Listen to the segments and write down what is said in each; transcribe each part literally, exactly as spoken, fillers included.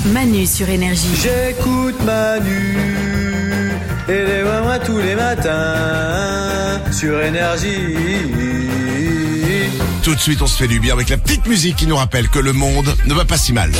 Manu sur Énergie. J'écoute Manu et les moi tous les matins sur Énergie. Tout de suite, on se fait du bien avec la petite musique qui nous rappelle que le monde ne va pas si mal.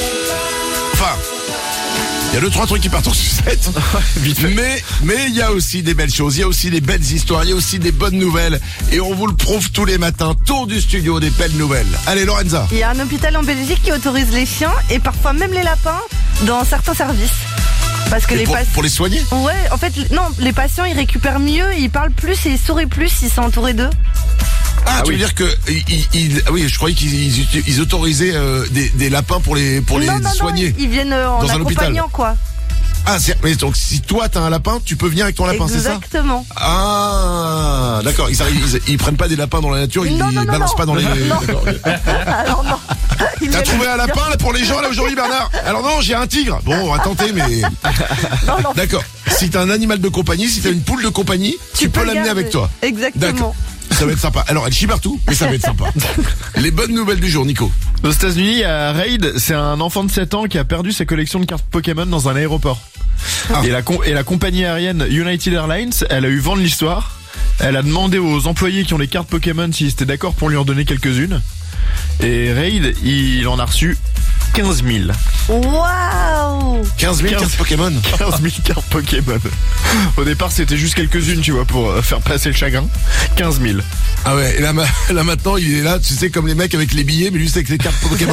Enfin, il y a deux, trois trucs qui partent en sucette. mais, mais il y a aussi des belles choses, il y a aussi des belles histoires, il y a aussi des bonnes nouvelles. Et on vous le prouve tous les matins. Tour du studio des belles nouvelles. Allez, Lorenza. Il y a un hôpital en Belgique qui autorise les chiens et parfois même les lapins dans certains services. Parce que Et les pour, patients. pour les soigner? Ouais, en fait, non, les patients ils récupèrent mieux, ils parlent plus et ils sourient plus s'ils sont entourés d'eux. Ah, Ah tu oui. veux dire que ils, ils- ah oui, je croyais qu'ils ils, ils autorisaient euh, des, des lapins pour les pour les non, non, soigner. non, ils viennent euh, en Dans un hôpital. accompagnant quoi. Ah, c'est, mais donc si toi t'as un lapin, tu peux venir avec ton lapin, c'est ça? Exactement. Ah, d'accord. Ils, arrivent- ils, ils prennent pas des lapins dans la nature, ils Non, non, les non, balancent non. pas dans les. Non. D'accord, ok. Alors non. Ils T'as viennent- trouvé un lapin là pour les gens là aujourd'hui, Bernard? Alors non, j'ai un tigre. Bon, on va tenter, mais Non, non. d'accord. Si t'as un animal de compagnie, si t'as une poule de compagnie, tu, peux, l'amener garder. avec toi. Exactement. D'accord. Ça va être sympa. Alors, elle chie partout, mais ça va être sympa. Les bonnes nouvelles du jour, Nico. Aux États-Unis, il y a Raid, c'est un enfant de sept ans qui a perdu sa collection de cartes Pokémon dans un aéroport. Ah. Et, la com- et la compagnie aérienne United Airlines, elle a eu vent de l'histoire. Elle a demandé aux employés qui ont les cartes Pokémon s'ils étaient d'accord pour lui en donner quelques-unes. Et Raid, il en a reçu quinze mille. Waouh. quinze mille quinze cartes Pokémon. quinze mille cartes Pokémon. Au départ, c'était juste quelques-unes, tu vois, pour euh, faire passer le chagrin. quinze mille. Ah ouais, et là, ma- là maintenant, il est là, tu sais, comme les mecs avec les billets, mais lui, c'est avec les cartes Pokémon.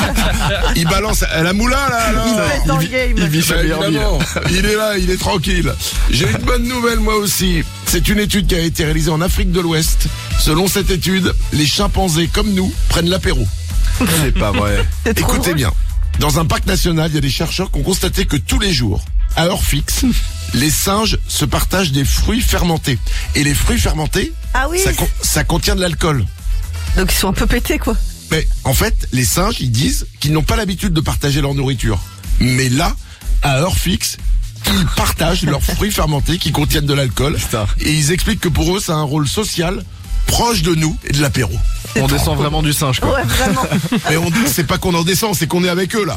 Il balance à la moula, là, là. Il est dans le vit- game. il vit sa Bah, meilleure vie. évidemment, il est là, il est tranquille. J'ai une bonne nouvelle moi aussi. C'est une étude qui a été réalisée en Afrique de l'Ouest. Selon cette étude, les chimpanzés comme nous prennent l'apéro. C'est pas vrai. C'est trop Écoutez drôle. bien, dans un parc national, il y a des chercheurs qui ont constaté que tous les jours, à heure fixe, les singes se partagent des fruits fermentés. Et les fruits fermentés, Ah oui. ça, con- ça contient de l'alcool. Donc ils sont un peu pétés quoi. Mais en fait, les singes, ils disent qu'ils n'ont pas l'habitude de partager leur nourriture. Mais là, à heure fixe, ils partagent leurs fruits fermentés qui contiennent de l'alcool. Putain. Et ils expliquent que pour eux, ça a un rôle social proche de nous et de l'apéro. On descend vraiment du singe, quoi. Ouais, vraiment. Mais on c'est pas qu'on en descend, c'est qu'on est avec eux là.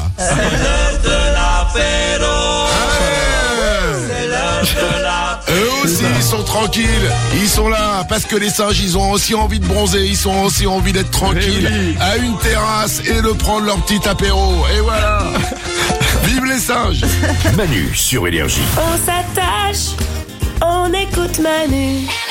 Eux aussi, ils sont tranquilles. Ils sont là parce que les singes, ils ont aussi envie de bronzer. Ils ont aussi envie d'être tranquilles Eh oui. à une terrasse et de prendre leur petit apéro. Et voilà. Vive les singes. Manu sur Énergie. On s'attache, on écoute Manu.